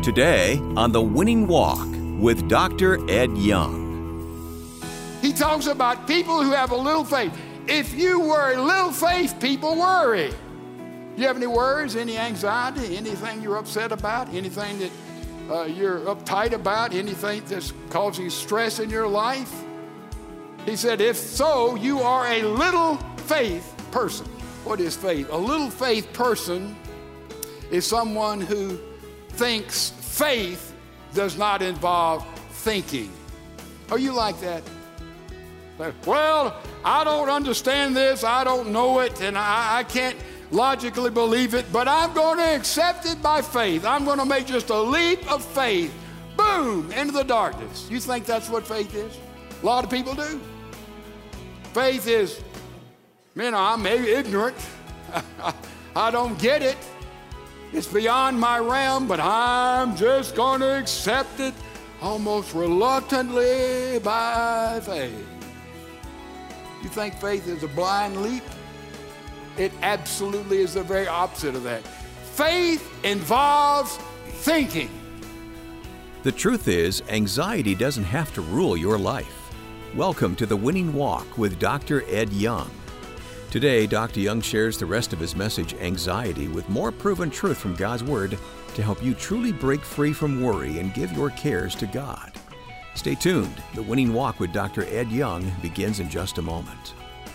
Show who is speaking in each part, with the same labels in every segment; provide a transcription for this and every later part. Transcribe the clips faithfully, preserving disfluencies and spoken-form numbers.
Speaker 1: Today on The Winning Walk with Doctor Ed Young.
Speaker 2: He talks about people who have a little faith. If you worry, little faith people worry. Do you have any worries, any anxiety, anything you're upset about, anything that uh, you're uptight about, anything that's causing stress in your life? He said, if so, you are a little faith person. What is faith? A little faith person is someone who thinks faith does not involve thinking. Are you like that? Well, I don't understand this, I don't know it, and I, I can't logically believe it, but I'm going to accept it by faith. I'm going to make just a leap of faith. Boom, into the darkness. You think that's what faith is? A lot of people do. Faith is, you know, I'm maybe ignorant. I don't get it. It's beyond my realm, but I'm just going to accept it almost reluctantly by faith. You think faith is a blind leap? It absolutely is the very opposite of that. Faith involves thinking.
Speaker 1: The truth is, anxiety doesn't have to rule your life. Welcome to The Winning Walk with Doctor Ed Young. Today, Doctor Young shares the rest of his message, Anxiety, with more proven truth from God's Word to help you truly break free from worry and give your cares to God. Stay tuned. The Winning Walk with Doctor Ed Young begins in just a moment.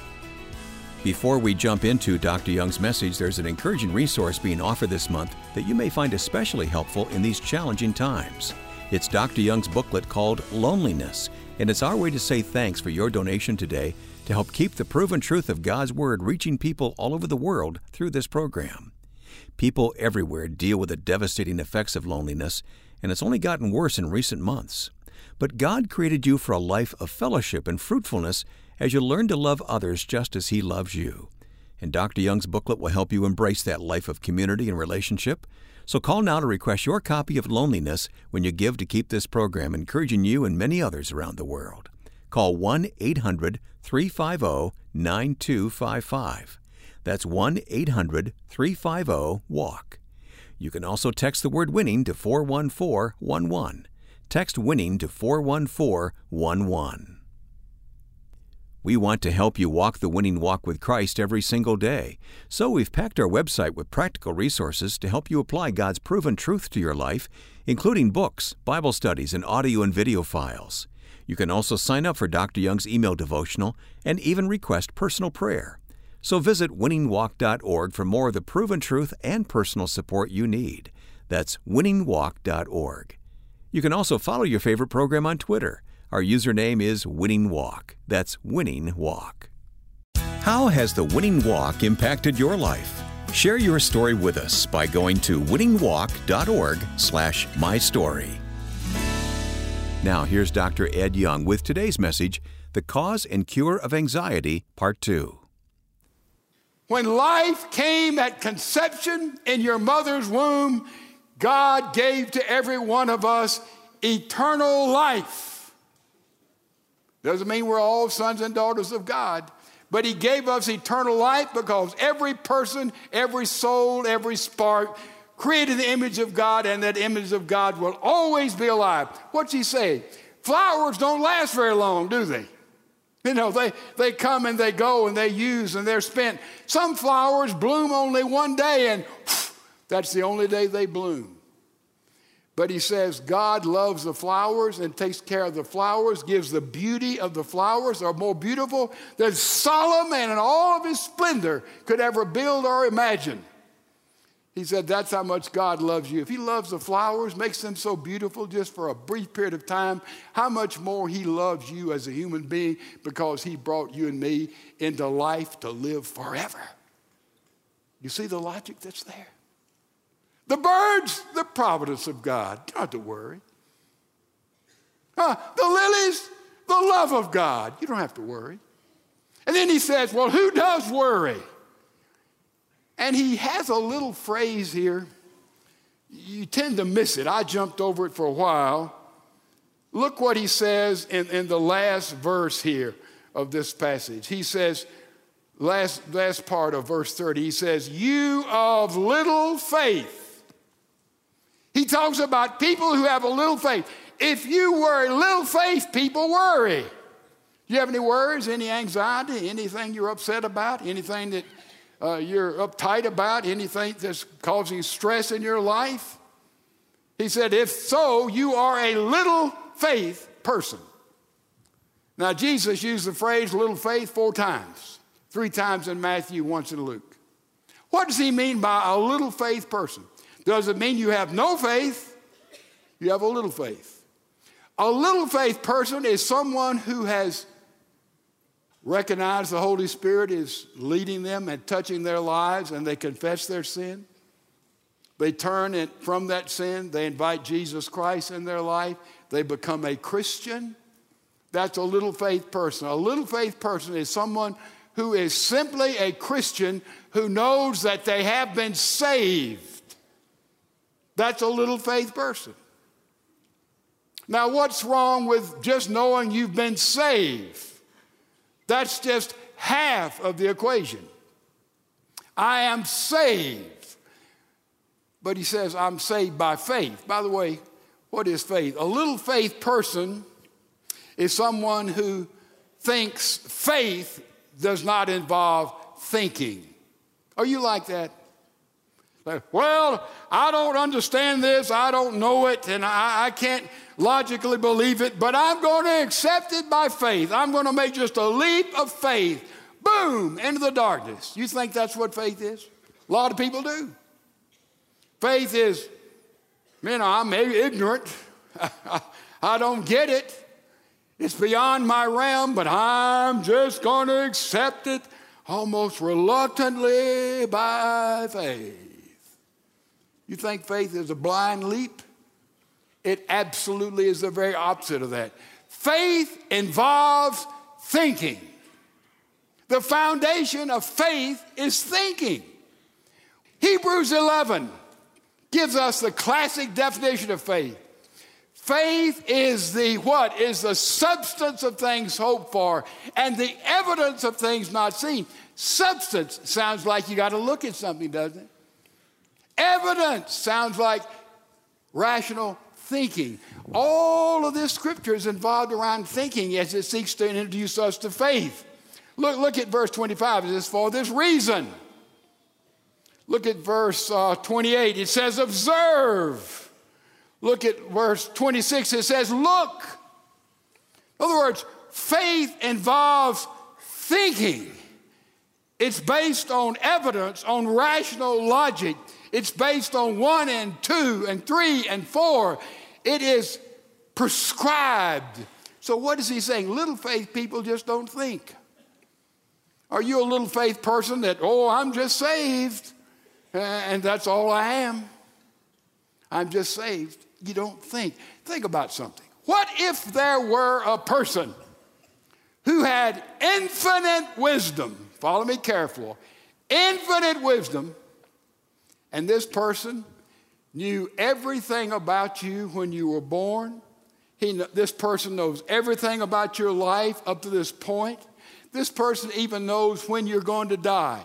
Speaker 1: Before we jump into Doctor Young's message, there's an encouraging resource being offered this month that you may find especially helpful in these challenging times. It's Doctor Young's booklet called Loneliness, and it's our way to say thanks for your donation today to help keep the proven truth of God's Word reaching people all over the world through this program. People everywhere deal with the devastating effects of loneliness, and it's only gotten worse in recent months. But God created you for a life of fellowship and fruitfulness as you learn to love others just as He loves you. And Doctor Young's booklet will help you embrace that life of community and relationship. So call now to request your copy of Loneliness when you give to keep this program encouraging you and many others around the world. Call one eight hundred three five zero nine two five five. That's one eight hundred three five zero walk. You can also text the word WINNING to four one four one one. Text WINNING to four one four one one. We want to help you walk the winning walk with Christ every single day. So we've packed our website with practical resources to help you apply God's proven truth to your life, including books, Bible studies, and audio and video files. You can also sign up for Doctor Young's email devotional and even request personal prayer. So visit winning walk dot org for more of the proven truth and personal support you need. That's winning walk dot org. You can also follow your favorite program on Twitter. Our username is Winning Walk. That's Winning Walk. How has the Winning Walk impacted your life? Share your story with us by going to winning walk dot org slash my story. Now here's Doctor Ed Young with today's message, The Cause and Cure of Anxiety, Part two.
Speaker 2: When life came at conception in your mother's womb, God gave to every one of us eternal life. Doesn't mean we're all sons and daughters of God, but He gave us eternal life because every person, every soul, every spark created the image of God, and that image of God will always be alive. What's He say? Flowers don't last very long, do they? You know, they, they come and they go and they use and they're spent. Some flowers bloom only one day, and whew, that's the only day they bloom. But He says God loves the flowers and takes care of the flowers, gives the beauty of the flowers are more beautiful than Solomon in all of his splendor could ever build or imagine. He said that's how much God loves you. If He loves the flowers, makes them so beautiful just for a brief period of time, how much more He loves you as a human being because He brought you and me into life to live forever. You see the logic that's there? The birds, the providence of God. You don't have to worry. Uh, the lilies, the love of God. You don't have to worry. And then He says, well, who does worry? And He has a little phrase here. You tend to miss it. I jumped over it for a while. Look what He says in, in the last verse here of this passage. He says, last, last part of verse thirty, He says, you of little faith. He talks about people who have a little faith. If you worry, little faith people worry. Do you have any worries, any anxiety, anything you're upset about, anything that uh, you're uptight about, anything that's causing stress in your life? He said, if so, you are a little faith person. Now, Jesus used the phrase little faith four times, three times in Matthew, once in Luke. What does he mean by a little faith person? Does it mean you have no faith? You have a little faith. A little faith person is someone who has recognized the Holy Spirit is leading them and touching their lives, and they confess their sin. They turn it from that sin. They invite Jesus Christ in their life. They become a Christian. That's a little faith person. A little faith person is someone who is simply a Christian who knows that they have been saved. That's a little faith person. Now, what's wrong with just knowing you've been saved? That's just half of the equation. I am saved. But he says, I'm saved by faith. By the way, what is faith? A little faith person is someone who thinks faith does not involve thinking. Are you like that? Like, well, I don't understand this, I don't know it, and I, I can't logically believe it, but I'm going to accept it by faith. I'm going to make just a leap of faith. Boom, into the darkness. You think that's what faith is? A lot of people do. Faith is, you know, I'm ignorant. I don't get it. It's beyond my realm, but I'm just going to accept it almost reluctantly by faith. You think faith is a blind leap? It absolutely is the very opposite of that. Faith involves thinking. The foundation of faith is thinking. Hebrews eleven gives us the classic definition of faith. Faith is the what? Is the substance of things hoped for and the evidence of things not seen. Substance sounds like you got to look at something, doesn't it? Evidence sounds like rational thinking. All of this scripture is involved around thinking as it seeks to introduce us to faith. Look, look at verse twenty-five. It says, for this reason. Look at verse uh, twenty-eight. It says, observe. Look at verse twenty-six. It says, look. In other words, faith involves thinking. It's based on evidence, on rational logic. It's based on one and two and three and four. It is prescribed. So what is he saying? Little faith people just don't think. Are you a little faith person that, oh, I'm just saved, and that's all I am? I'm just saved. You don't think. Think about something. What if there were a person who had infinite wisdom? Follow me carefully. Infinite wisdom. And this person knew everything about you when you were born. He, this person knows everything about your life up to this point. This person even knows when you're going to die.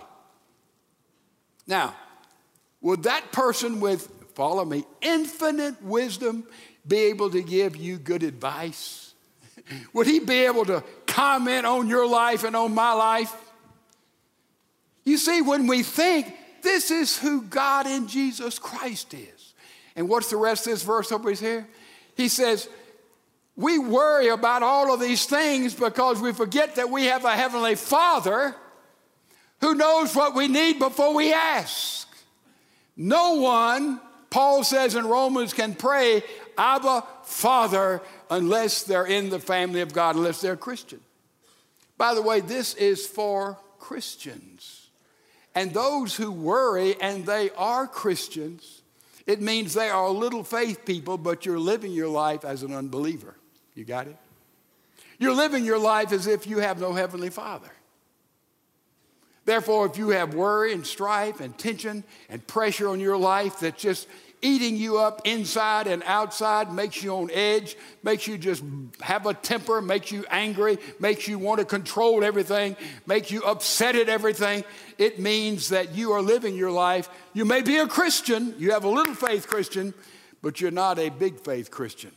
Speaker 2: Now, would that person with, follow me, infinite wisdom be able to give you good advice? Would he be able to comment on your life and on my life? You see, when we think, this is who God in Jesus Christ is. And what's the rest of this verse over here? He says, we worry about all of these things because we forget that we have a heavenly Father who knows what we need before we ask. No one, Paul says in Romans, can pray, Abba, Father, unless they're in the family of God, unless they're Christian. By the way, this is for Christians. And those who worry, and they are Christians, it means they are little faith people, but you're living your life as an unbeliever. You got it? You're living your life as if you have no heavenly Father. Therefore, if you have worry and strife and tension and pressure on your life that's just eating you up inside and outside, makes you on edge, makes you just have a temper, makes you angry, makes you want to control everything, makes you upset at everything, it means that you are living your life. You may be a Christian, you have a little faith Christian, but you're not a big faith Christian.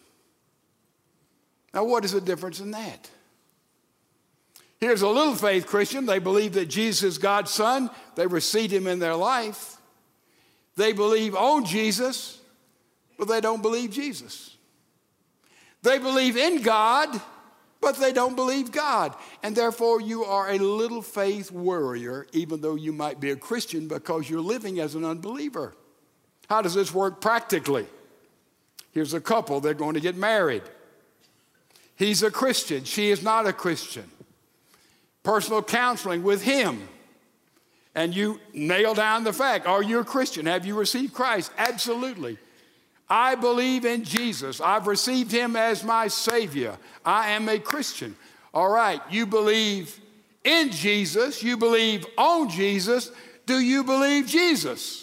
Speaker 2: Now, what is the difference in that? Here's a little faith Christian. They believe that Jesus is God's Son. They receive him in their life. They believe on Jesus, but they don't believe Jesus. They believe in God, but they don't believe God. And therefore, you are a little faith warrior, even though you might be a Christian, because you're living as an unbeliever. How does this work practically? Here's a couple. They're going to get married. He's a Christian. She is not a Christian. Personal counseling with him. And you nail down the fact. Are you a Christian? Have you received Christ? Absolutely. I believe in Jesus. I've received him as my Savior. I am a Christian. All right, you believe in Jesus. You believe on Jesus. Do you believe Jesus?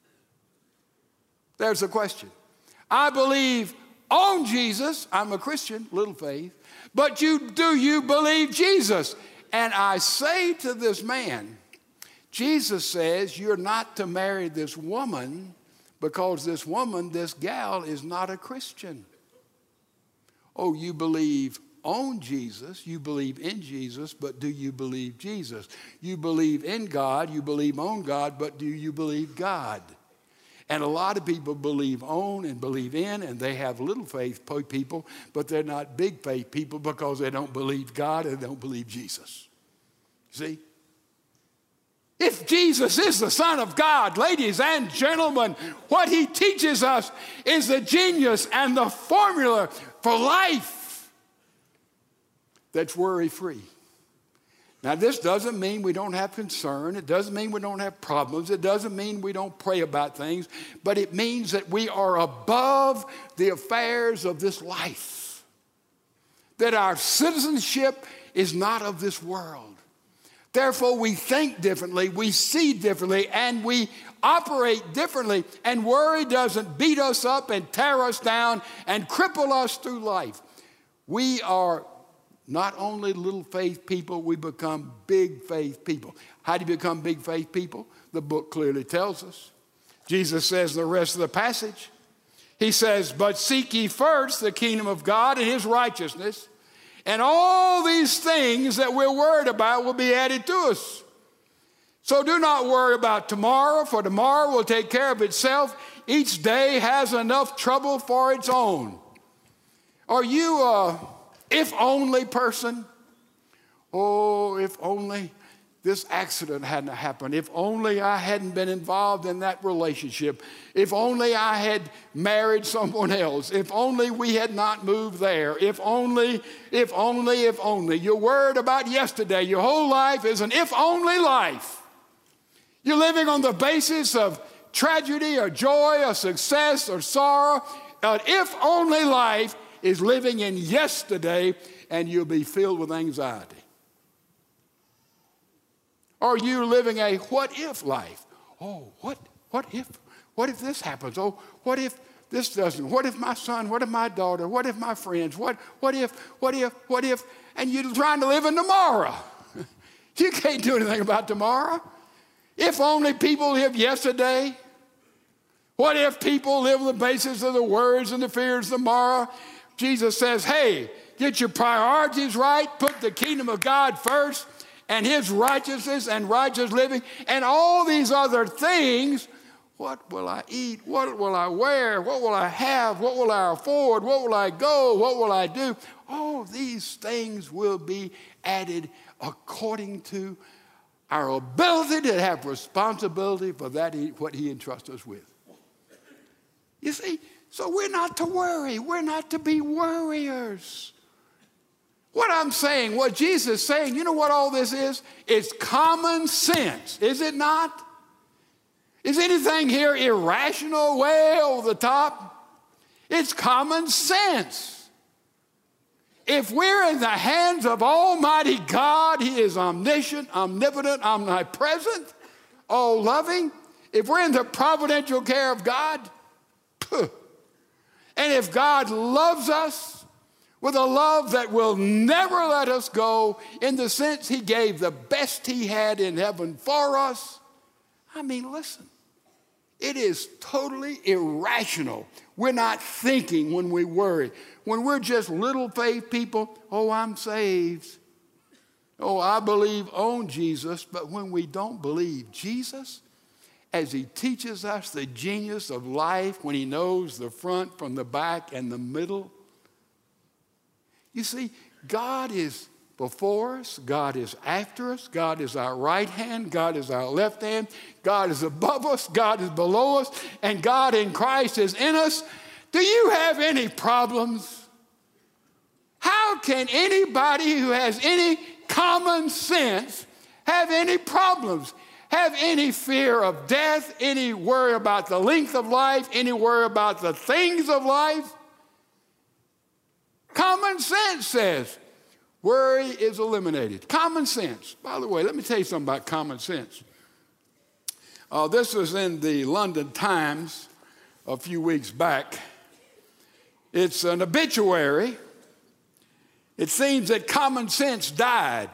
Speaker 2: There's the question. I believe on Jesus. I'm a Christian, little faith. But you, do you believe Jesus? And I say to this man, Jesus says you're not to marry this woman because this woman, this gal, is not a Christian. Oh, you believe on Jesus, you believe in Jesus, but do you believe Jesus? You believe in God, you believe on God, but do you believe God? And a lot of people believe on and believe in, and they have little faith people, but they're not big faith people because they don't believe God and they don't believe Jesus. See? If Jesus is the Son of God, ladies and gentlemen, what he teaches us is the genius and the formula for life that's worry-free. Now, this doesn't mean we don't have concern. It doesn't mean we don't have problems. It doesn't mean we don't pray about things. But it means that we are above the affairs of this life. That our citizenship is not of this world. Therefore, we think differently, we see differently, and we operate differently. And worry doesn't beat us up and tear us down and cripple us through life. We are not only little faith people, we become big faith people. How do you become big faith people? The book clearly tells us. Jesus says in the rest of the passage, he says, but seek ye first the kingdom of God and his righteousness, and all these things that we're worried about will be added to us. So do not worry about tomorrow, for tomorrow will take care of itself. Each day has enough trouble for its own. Are you a if only person? Oh, if only this accident hadn't happened. If only I hadn't been involved in that relationship. If only I had married someone else. If only we had not moved there. If only, if only, if only. You're worried about yesterday. Your whole life is an if only life. You're living on the basis of tragedy or joy or success or sorrow. An if only life is living in yesterday, and you'll be filled with anxiety. Are you living a what if life? Oh, what, what if, what if this happens? Oh, what if this doesn't? What if my son, what if my daughter, what if my friends, what, what if, what if, what if, and you're trying to live in tomorrow. You can't do anything about tomorrow. If only people lived yesterday. What if people live on the basis of the worries and the fears of tomorrow? Jesus says, hey, get your priorities right, put the kingdom of God first, and his righteousness and righteous living, and all these other things. What will I eat? What will I wear? What will I have? What will I afford? What will I go? What will I do? All these things will be added according to our ability to have responsibility for that, what he entrusts us with. You see, so we're not to worry. We're not to be worriers. What I'm saying, what Jesus is saying, you know what all this is? It's common sense, is it not? Is anything here irrational, way over the top? It's common sense. If we're in the hands of Almighty God, he is omniscient, omnipotent, omnipresent, all-loving. If we're in the providential care of God, phew. And if God loves us with a love that will never let us go, in the sense he gave the best he had in heaven for us, I mean, listen, It is totally irrational. We're not thinking when we worry. When we're just little faith people, oh, I'm saved. Oh, I believe on Jesus. But when we don't believe Jesus, as he teaches us the genius of life, when he knows the front from the back and the middle, you see, God is before us, God is after us, God is our right hand, God is our left hand, God is above us, God is below us, and God in Christ is in us. Do you have any problems? How can anybody who has any common sense have any problems? Have any fear of death, any worry about the length of life, any worry about the things of life? Common sense says worry is eliminated. Common sense. By the way, let me tell you something about common sense. Uh, this was in the London Times a few weeks back. It's an obituary. It seems that common sense died.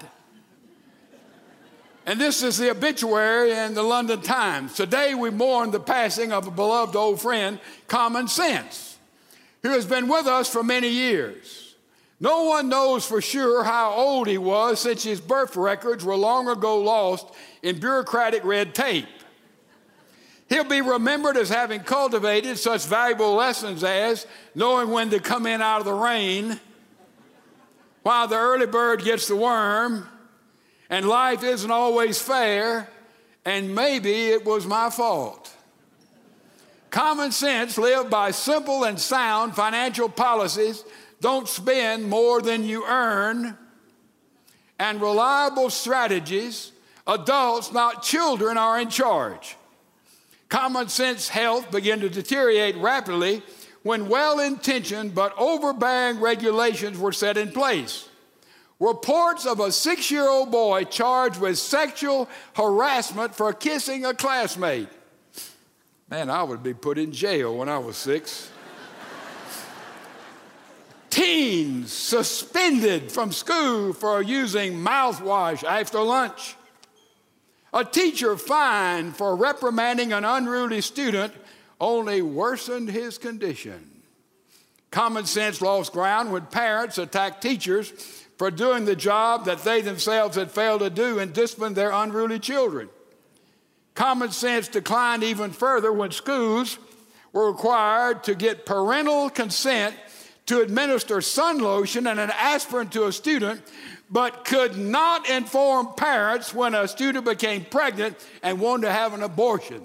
Speaker 2: And this is the obituary in the London Times. Today we mourn the passing of a beloved old friend, Common Sense, who has been with us for many years. No one knows for sure how old he was, since his birth records were long ago lost in bureaucratic red tape. He'll be remembered as having cultivated such valuable lessons as knowing when to come in out of the rain, while the early bird gets the worm, and life isn't always fair, and maybe it was my fault. Common sense lived by simple and sound financial policies. Don't spend more than you earn, and reliable strategies. Adults, not children, are in charge. Common sense health began to deteriorate rapidly when well-intentioned but overbearing regulations were set in place. Reports of a six-year-old boy charged with sexual harassment for kissing a classmate. Man, I would be put in jail when I was six. Teens suspended from school for using mouthwash after lunch. A teacher fined for reprimanding an unruly student only worsened his condition. Common sense lost ground when parents attacked teachers for doing the job that they themselves had failed to do and disciplined their unruly children. Common sense declined even further when schools were required to get parental consent to administer sun lotion and an aspirin to a student, but could not inform parents when a student became pregnant and wanted to have an abortion.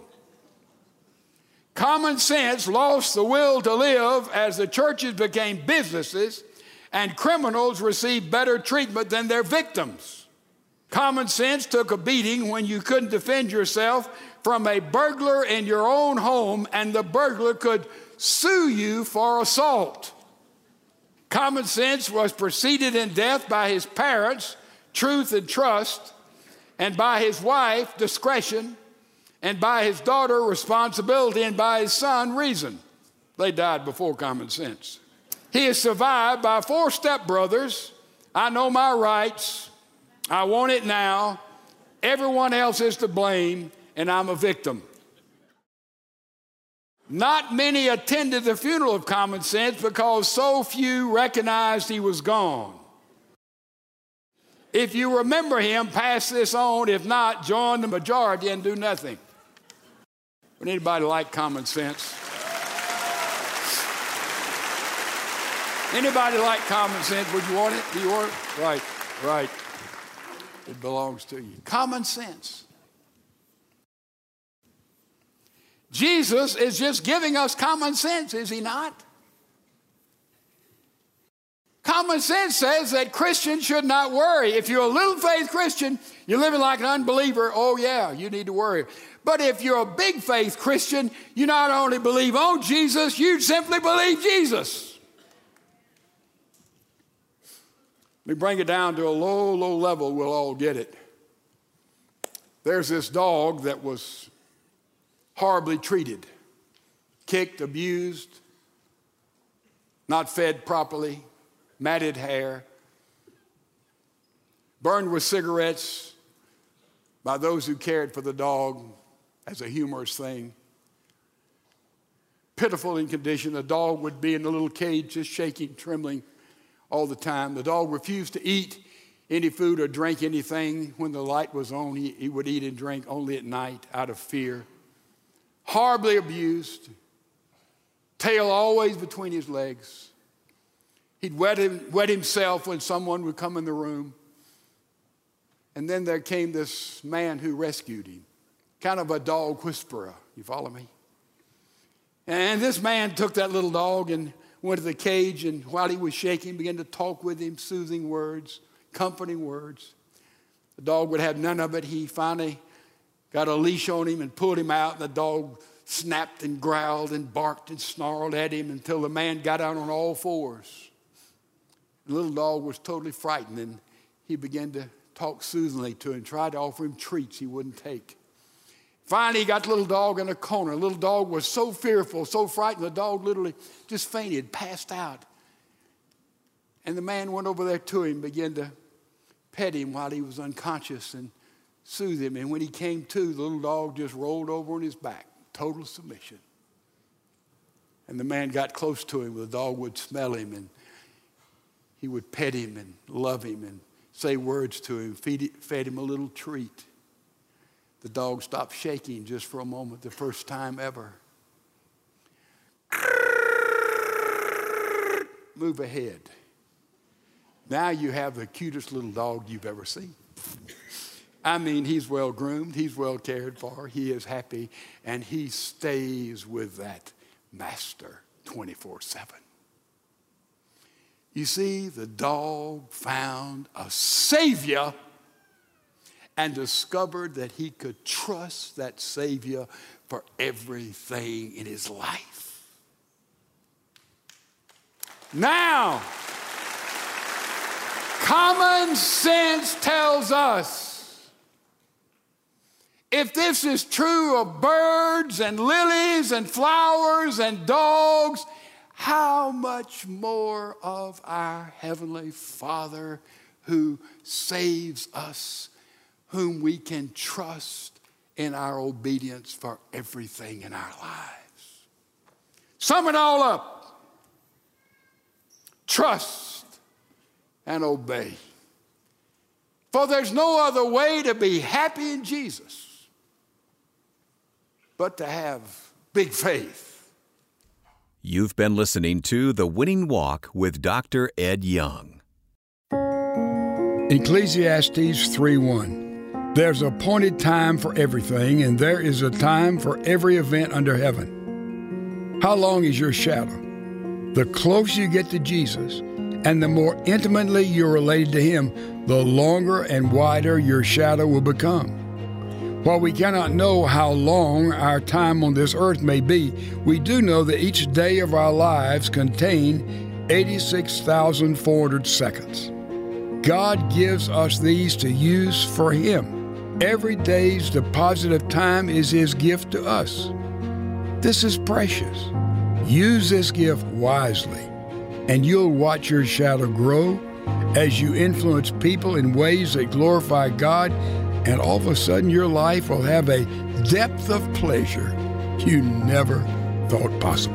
Speaker 2: Common sense lost the will to live as the churches became businesses and criminals received better treatment than their victims. Common sense took a beating when you couldn't defend yourself from a burglar in your own home and the burglar could sue you for assault. Common sense was preceded in death by his parents, truth and trust, and by his wife, discretion, and by his daughter, responsibility, and by his son, reason. They died before common sense. He is survived by four stepbrothers. I know my rights. I want it now. Everyone else is to blame, and I'm a victim. Not many attended the funeral of Common Sense because so few recognized he was gone. If you remember him, pass this on. If not, join the majority and do nothing. Would anybody like common sense? Anybody like common sense? Would you want it? Do you want it? Right, right. It belongs to you. Common sense. Jesus is just giving us common sense, is he not? Common sense says that Christians should not worry. If you're a little faith Christian, you're living like an unbeliever, oh yeah, you need to worry. But if you're a big faith Christian, you not only believe on Jesus, you simply believe Jesus. Let me bring it down to a low, low level, we'll all get it. There's this dog that was horribly treated, kicked, abused, not fed properly, matted hair, burned with cigarettes by those who cared for the dog as a humorous thing. pitiful in condition. The dog would be in a little cage just shaking, trembling all the time. The dog refused to eat any food or drink anything when the light was on. He, he would eat and drink only at night out of fear. Horribly abused. Tail always between his legs. He'd wet, him, wet himself when someone would come in the room. And then there came this man who rescued him. Kind of a dog whisperer. You follow me? And this man took that little dog and went to the cage, and while he was shaking, began to talk with him, soothing words, comforting words. The dog would have none of it. He finally got a leash on him and pulled him out. The dog snapped and growled and barked and snarled at him until the man got out on all fours. The little dog was totally frightened, and he began to talk soothingly to him, tried to offer him treats he wouldn't take. Finally, he got the little dog in a corner. The little dog was so fearful, so frightened, the dog literally just fainted, passed out. And the man went over there to him, began to pet him while he was unconscious and soothe him. And when he came to, the little dog just rolled over on his back, total submission. And the man got close to him. The dog would smell him, and he would pet him and love him and say words to him, feed it, fed him a little treat. The dog stopped shaking just for a moment, the first time ever. Move ahead. Now you have the cutest little dog you've ever seen. I mean, he's well groomed, he's well cared for, he is happy, and he stays with that master twenty-four seven. You see, the dog found a Savior and discovered that he could trust that Savior for everything in his life. Now, common sense tells us, if this is true of birds and lilies and flowers and dogs, how much more of our Heavenly Father who saves us, whom we can trust in our obedience for everything in our lives. Sum it all up. Trust and obey. For there's no other way to be happy in Jesus but to have big faith.
Speaker 1: You've been listening to The Winning Walk with Doctor Ed Young.
Speaker 2: Ecclesiastes three one. There's an appointed time for everything, and there is a time for every event under heaven. How long is your shadow? The closer you get to Jesus, and the more intimately you're related to Him, the longer and wider your shadow will become. While we cannot know how long our time on this earth may be, we do know that each day of our lives contain eighty-six thousand four hundred seconds. God gives us these to use for Him. Every day's deposit of time is His gift to us. This is precious. Use this gift wisely, and you'll watch your shadow grow as you influence people in ways that glorify God, and all of a sudden your life will have a depth of pleasure you never thought possible.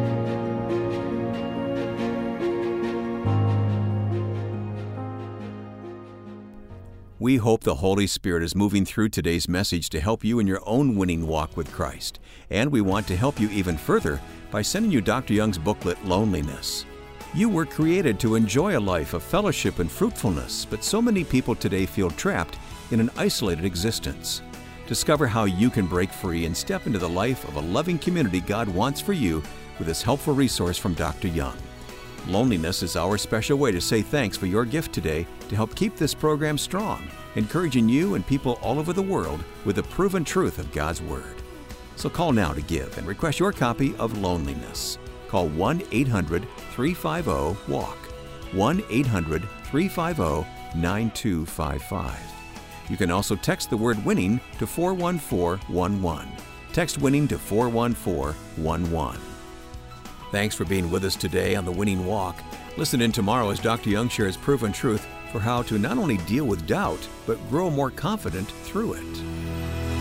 Speaker 1: We hope the Holy Spirit is moving through today's message to help you in your own winning walk with Christ. And we want to help you even further by sending you Doctor Young's booklet, Loneliness. You were created to enjoy a life of fellowship and fruitfulness, but so many people today feel trapped in an isolated existence. Discover how you can break free and step into the life of a loving community God wants for you with this helpful resource from Doctor Young. Loneliness is our special way to say thanks for your gift today to help keep this program strong, encouraging you and people all over the world with the proven truth of God's Word. So call now to give and request your copy of Loneliness. Call one eight hundred three five zero WALK, one eight hundred three five zero nine two five five. You can also text the word WINNING to four one four one one. Text WINNING to four one four one one. Thanks for being with us today on The Winning Walk. Listen in tomorrow as Doctor Young shares proven truth for how to not only deal with doubt, but grow more confident through it.